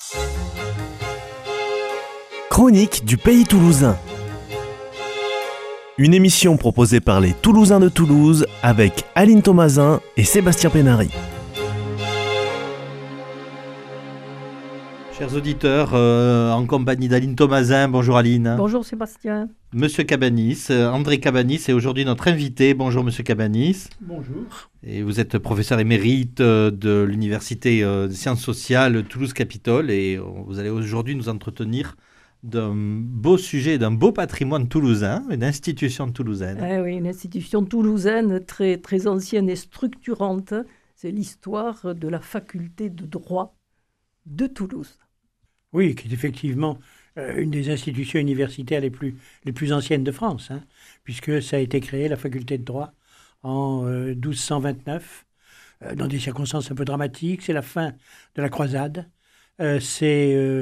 Chronique du Pays Toulousain. Une émission proposée par les Toulousains de Toulouse avec Aline Thomasin et Sébastien Pénary. Chers auditeurs, en compagnie d'Aline Thomasin, bonjour Aline. Bonjour Sébastien. Monsieur Cabanis, André Cabanis est aujourd'hui notre invité. Bonjour Monsieur Cabanis. Bonjour. Et vous êtes professeur émérite de l'Université des Sciences Sociales Toulouse-Capitole et vous allez aujourd'hui nous entretenir d'un beau sujet, d'un beau patrimoine toulousain, une institution toulousaine. Oui, une institution toulousaine très, très ancienne et structurante. C'est l'histoire de la faculté de droit de Toulouse. Oui, qui est effectivement une des institutions universitaires les plus anciennes de France, puisque ça a été créé, la faculté de droit, en 1229, dans des circonstances un peu dramatiques. C'est la fin de la croisade. C'est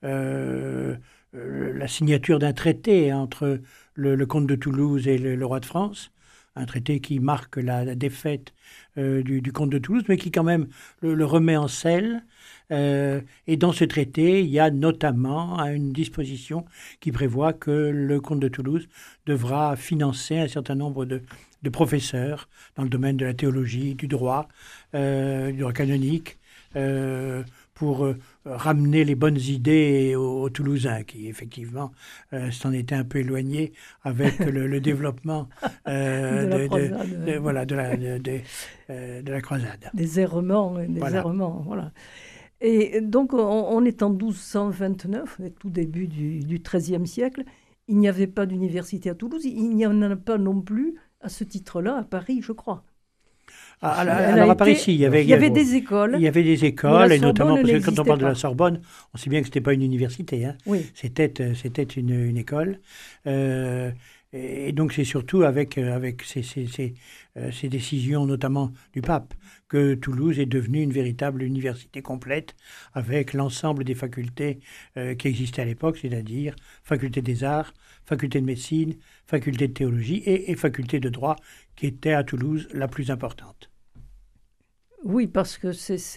la signature d'un traité entre le comte de Toulouse et le roi de France, un traité qui marque la défaite du comte de Toulouse, mais qui quand même le remet en selle. Et dans ce traité, il y a notamment une disposition qui prévoit que le comte de Toulouse devra financer un certain nombre de professeurs dans le domaine de la théologie, du droit canonique, pour ramener les bonnes idées aux Toulousains, qui effectivement s'en étaient un peu éloignés avec le développement de la croisade. Des errements, voilà. Et donc, on est en 1229, au tout début du XIIIe siècle. Il n'y avait pas d'université à Toulouse. Il n'y en a pas non plus, à ce titre-là, à Paris, je crois. Alors à Paris, il y avait des écoles. Il y avait des écoles, et notamment parce que quand on parle de la Sorbonne, on sait bien que ce n'était pas une université. Oui. C'était une école. Et donc c'est surtout avec ces décisions, notamment du pape, que Toulouse est devenue une véritable université complète, avec l'ensemble des facultés qui existaient à l'époque, c'est-à-dire faculté des arts, faculté de médecine, faculté de théologie et faculté de droit, qui était à Toulouse la plus importante. Oui, parce que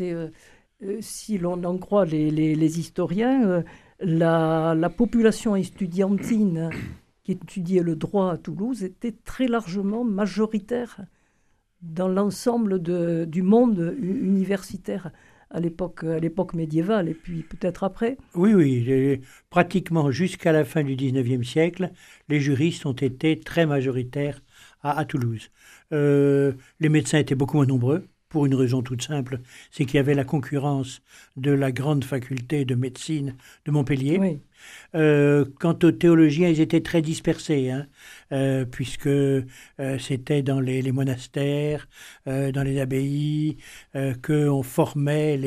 si l'on en croit les historiens, la population estudiantine qui étudiait le droit à Toulouse était très largement majoritaire dans l'ensemble du monde universitaire à l'époque médiévale et puis peut-être après. Oui, pratiquement jusqu'à la fin du XIXe siècle, les juristes ont été très majoritaires à Toulouse. Les médecins étaient beaucoup moins nombreux, pour une raison toute simple, c'est qu'il y avait la concurrence de la grande faculté de médecine de Montpellier. Oui. Quant aux théologiens, ils étaient très dispersés, puisque c'était dans les monastères, dans les abbayes, qu'on formait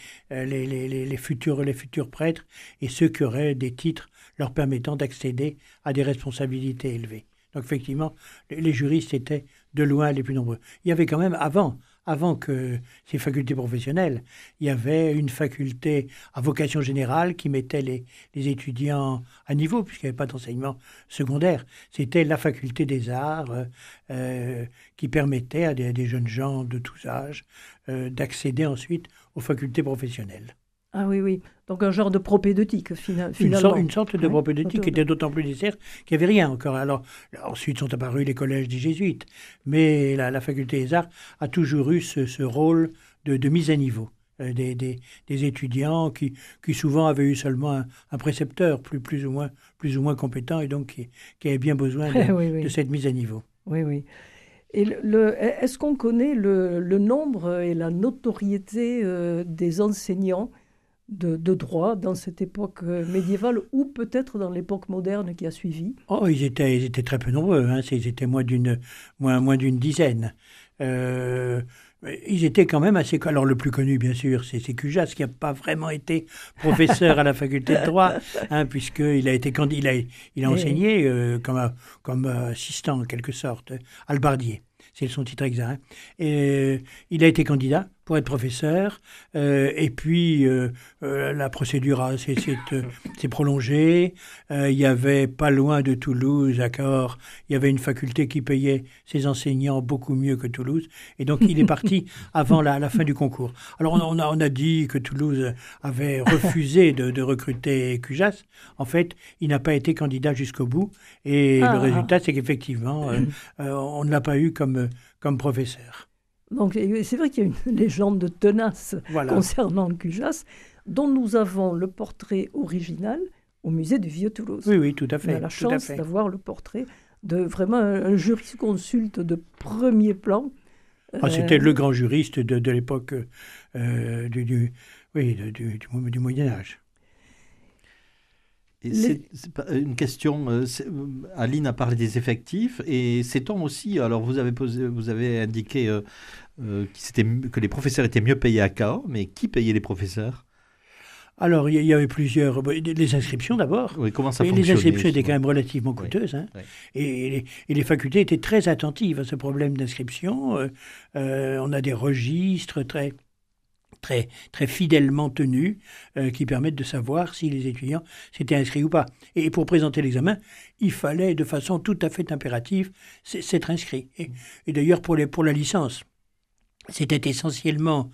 les futurs prêtres et ceux qui auraient des titres leur permettant d'accéder à des responsabilités élevées. Donc effectivement, les juristes étaient de loin les plus nombreux. Il y avait quand même, avant que ces facultés professionnelles, il y avait une faculté à vocation générale qui mettait les étudiants à niveau, puisqu'il n'y avait pas d'enseignement secondaire. C'était la faculté des arts qui permettait à des jeunes gens de tous âges d'accéder ensuite aux facultés professionnelles. Ah oui. Donc un genre de propédeutique, finalement. Une sorte de propédeutique qui était d'autant plus nécessaire qu'il n'y avait rien encore. Alors, ensuite sont apparus les collèges des jésuites. Mais la faculté des arts a toujours eu ce rôle de mise à niveau des étudiants qui souvent avaient eu seulement un précepteur plus ou moins compétent et donc qui avait bien besoin de cette mise à niveau. Oui. Et est-ce qu'on connaît le nombre et la notoriété des enseignants de droit dans cette époque médiévale ou peut-être dans l'époque moderne qui a suivi? Ils étaient très peu nombreux, ils étaient moins d'une dizaine. Ils étaient quand même assez... Alors le plus connu, bien sûr, c'est Cujas, qui n'a pas vraiment été professeur à la faculté de droit, puisqu'il a été il a enseigné comme assistant, en quelque sorte, albardier. C'est son titre exact. Et il a été candidat pour être professeur. Et puis, la procédure s'est prolongée. Il y avait, pas loin de Toulouse, à Cahors, il y avait une faculté qui payait ses enseignants beaucoup mieux que Toulouse. Et donc, il est parti avant la fin du concours. Alors, on a dit que Toulouse avait refusé de recruter Cujas. En fait, il n'a pas été candidat jusqu'au bout. Et le résultat, c'est qu'effectivement, on ne l'a pas eu comme professeur. Donc, c'est vrai qu'il y a une légende tenace concernant Cujas, dont nous avons le portrait original au musée du Vieux-Toulouse. Oui, tout à fait. On a la chance d'avoir le portrait de vraiment un jurisconsulte de premier plan. C'était le grand juriste de l'époque du Moyen-Âge. Et c'est une question, Aline a parlé des effectifs, et sait-on aussi, alors vous avez indiqué que les professeurs étaient mieux payés à Cahors, mais qui payait les professeurs ? Alors, il y avait plusieurs... Les inscriptions d'abord. Oui, comment ça fonctionnait ? Les inscriptions étaient quand même relativement coûteuses. Oui. Et les facultés étaient très attentives à ce problème d'inscription. On a des registres très fidèlement tenus qui permettent de savoir si les étudiants s'étaient inscrits ou pas. Et pour présenter l'examen, il fallait de façon tout à fait impérative s'être inscrit. Et d'ailleurs, pour la licence, c'était essentiellement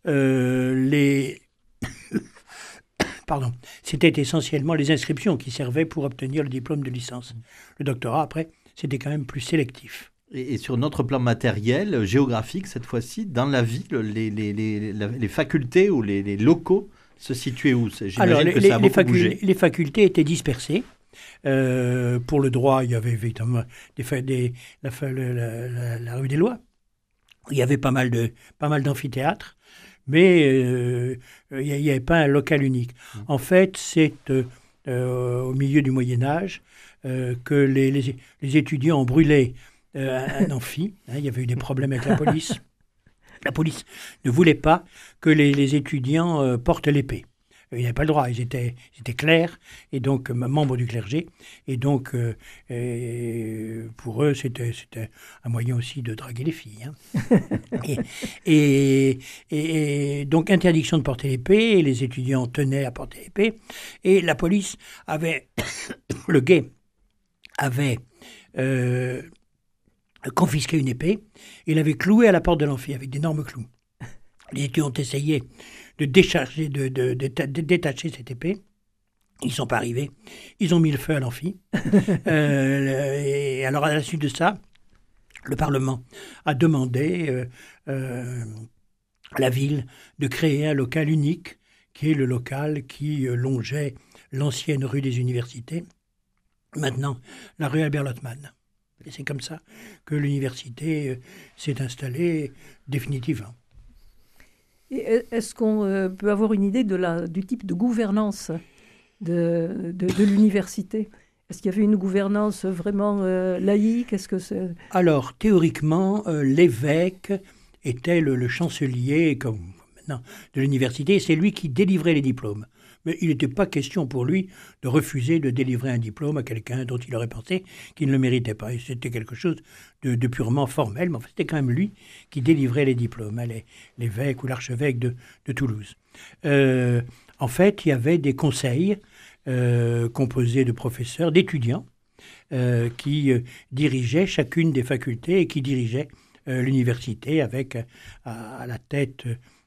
c'était essentiellement les inscriptions qui servaient pour obtenir le diplôme de licence. Le doctorat, après, c'était quand même plus sélectif. Et sur notre plan matériel, géographique cette fois-ci, dans la ville, les facultés ou les locaux se situaient où ? Alors, les facultés étaient dispersées. Pour le droit, il y avait évidemment la rue des Lois. Il y avait pas mal d'amphithéâtres, mais il n'y avait pas un local unique. En fait, c'est au milieu du Moyen-Âge que les étudiants ont brûlé un amphi. Il y avait eu des problèmes avec la police. La police ne voulait pas que les étudiants portent l'épée. Ils n'avaient pas le droit, ils étaient clercs, et donc membres du clergé. Et donc, pour eux, c'était un moyen aussi de draguer les filles. Et donc, interdiction de porter l'épée, et les étudiants tenaient à porter l'épée. Et la police le guet avait confisqué une épée, et l'avait clouée à la porte de l'amphi avec d'énormes clous. Les étudiants ont essayé de détacher cette épée. Ils ne sont pas arrivés. Ils ont mis le feu à l'amphi. Et alors, à la suite de ça, le Parlement a demandé à la ville de créer un local unique, qui est le local qui longeait l'ancienne rue des Universités, maintenant la rue Albert-Lottmann. Et c'est comme ça que l'université s'est installée définitivement. Et est-ce qu'on peut avoir une idée du type de gouvernance de l'université ? Est-ce qu'il y avait une gouvernance vraiment laïque ? Alors, théoriquement, l'évêque était le chancelier, comme maintenant, de l'université, et c'est lui qui délivrait les diplômes. Mais il n'était pas question pour lui de refuser de délivrer un diplôme à quelqu'un dont il aurait pensé qu'il ne le méritait pas. Et c'était quelque chose de purement formel, mais en fait, c'était quand même lui qui délivrait les diplômes, l'évêque ou l'archevêque de Toulouse. En fait, il y avait des conseils composés de professeurs, d'étudiants, qui dirigeaient chacune des facultés et qui dirigeaient l'université avec à la tête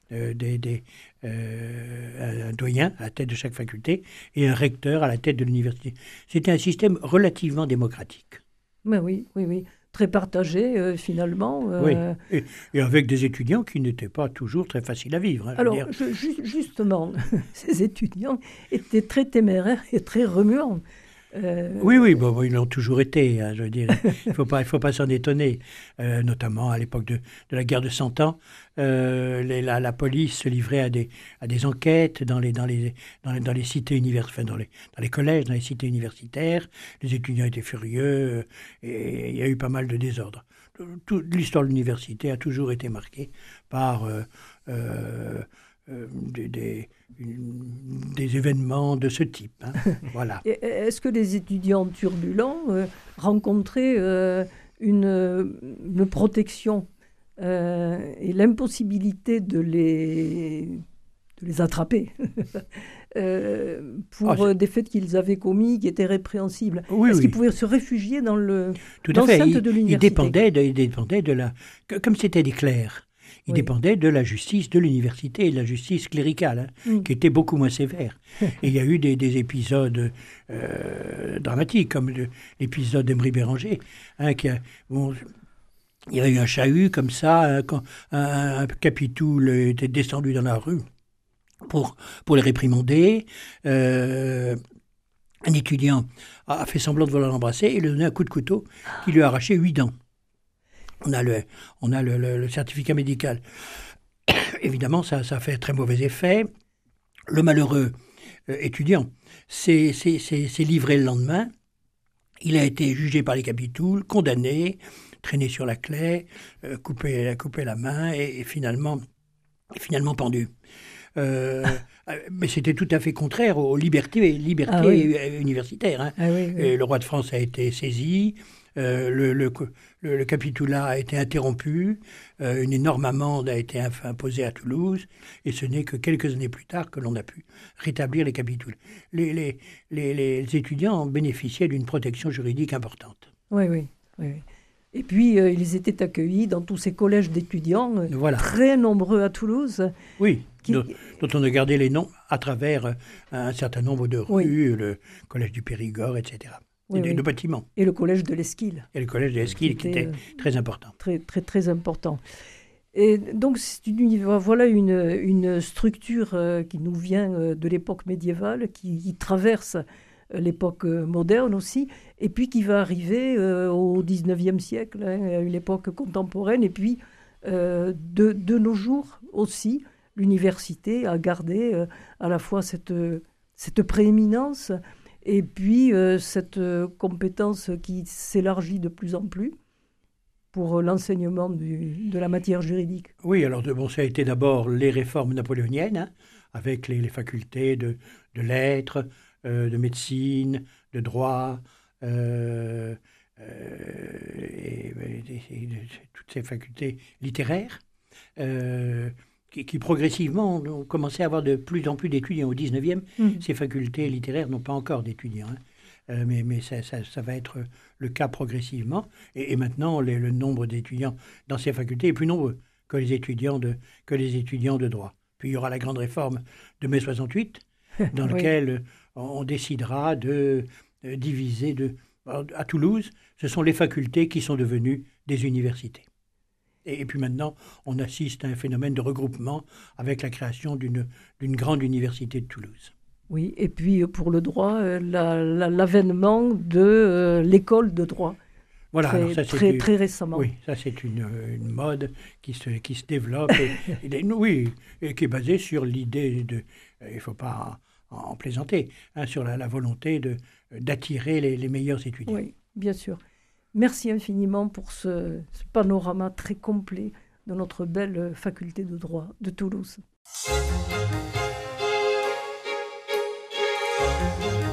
un doyen à la tête de chaque faculté et un recteur à la tête de l'université. C'était un système relativement démocratique. Mais oui. Très partagé, finalement. Oui, et avec des étudiants qui n'étaient pas toujours très faciles à vivre. Alors, justement, ces étudiants étaient très téméraires et très remuants. Oui, ils l'ont toujours été, je veux dire. Il faut pas s'en étonner. Notamment à l'époque de la guerre de 100 ans, la police se livrait à des enquêtes dans les cités universitaires, dans les collèges, dans les cités universitaires. Les étudiants étaient furieux et il y a eu pas mal de désordre. L'histoire de l'université a toujours été marquée par des événements de ce type. Voilà. Est-ce que les étudiants turbulents rencontraient une protection et l'impossibilité de les attraper pour des faits qu'ils avaient commis, qui étaient répréhensibles. Est-ce qu'ils pouvaient se réfugier dans l'enceinte de l'université? Ils dépendaient de la... Comme c'était des clercs, ils dépendaient de la justice de l'université, de la justice cléricale, qui était beaucoup moins sévère. Et il y a eu des épisodes dramatiques, comme l'épisode d'Emery Béranger, il y avait eu un chahut comme ça, quand un capitoul était descendu dans la rue pour les réprimander. Un étudiant a fait semblant de vouloir l'embrasser et lui a donné un coup de couteau qui lui a arraché 8 dents. On a le certificat médical. Évidemment, ça fait très mauvais effet. Le malheureux étudiant s'est livré le lendemain. Il a été jugé par les capitouls, condamné, traîné sur la claie, coupé la main et finalement pendu. Mais c'était tout à fait contraire aux libertés universitaires. Hein. Et le roi de France a été saisi, le capitulat a été interrompu, une énorme amende a été imposée à Toulouse, et ce n'est que quelques années plus tard que l'on a pu rétablir les capitules. Les étudiants bénéficiaient d'une protection juridique importante. Oui. Et puis, ils étaient accueillis dans tous ces collèges d'étudiants, très nombreux à Toulouse. Oui, dont on a gardé les noms à travers un certain nombre de rues, le collège du Périgord, etc. De bâtiments. Et le collège de l'Esquile. Et le collège de l'Esquile qui était très important. Très important. Et donc, voilà une structure qui nous vient de l'époque médiévale, qui traverse l'époque moderne aussi, et puis qui va arriver au XIXe siècle, à une époque contemporaine, et puis de nos jours aussi, l'université a gardé à la fois cette prééminence et puis cette compétence qui s'élargit de plus en plus pour l'enseignement de la matière juridique. Oui, alors ça a été d'abord les réformes napoléoniennes, avec les facultés de lettres, de médecine, de droit, et toutes ces facultés littéraires, qui progressivement ont commencé à avoir de plus en plus d'étudiants. Au 19e, ces facultés littéraires n'ont pas encore d'étudiants, mais ça va être le cas progressivement. Et maintenant, le nombre d'étudiants dans ces facultés est plus nombreux que les étudiants de droit. Puis il y aura la grande réforme de mai 68, dans laquelle on décidera de diviser à Toulouse, ce sont les facultés qui sont devenues des universités. Et puis maintenant, on assiste à un phénomène de regroupement avec la création d'une grande université de Toulouse. Oui, et puis pour le droit, l'avènement de l'école de droit. Voilà, très récemment. Oui, ça c'est une mode qui se développe et qui est basée sur l'idée il ne faut pas en plaisanter, sur la volonté d'attirer les meilleurs étudiants. Oui, bien sûr. Merci infiniment pour ce panorama très complet de notre belle faculté de droit de Toulouse.